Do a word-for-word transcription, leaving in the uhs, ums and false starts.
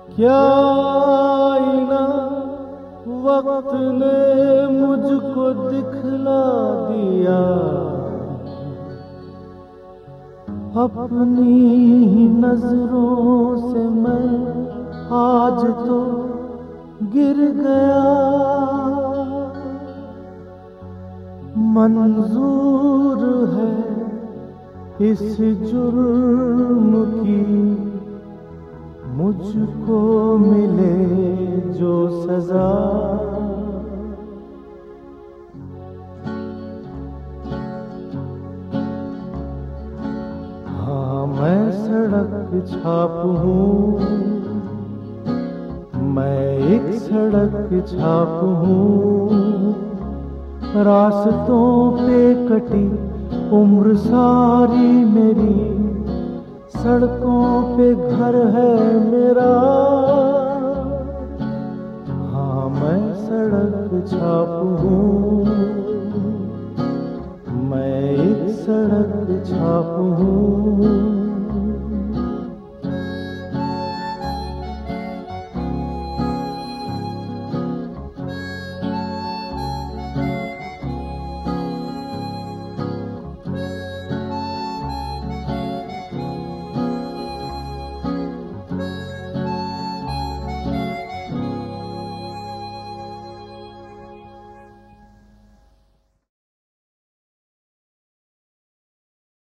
क्या आईना वक्त ने मुझको दिखला दिया, अपनी ही नजरों से मैं आज तो गिर गया। मंजूर है इस जुर्म की मुझको मिले जो सजा। हाँ मैं सड़क छाप हूँ, मैं एक सड़क छाप हूँ। रास्तों पे कटी उम्र सारी मेरी, सड़कों पे घर है मेरा।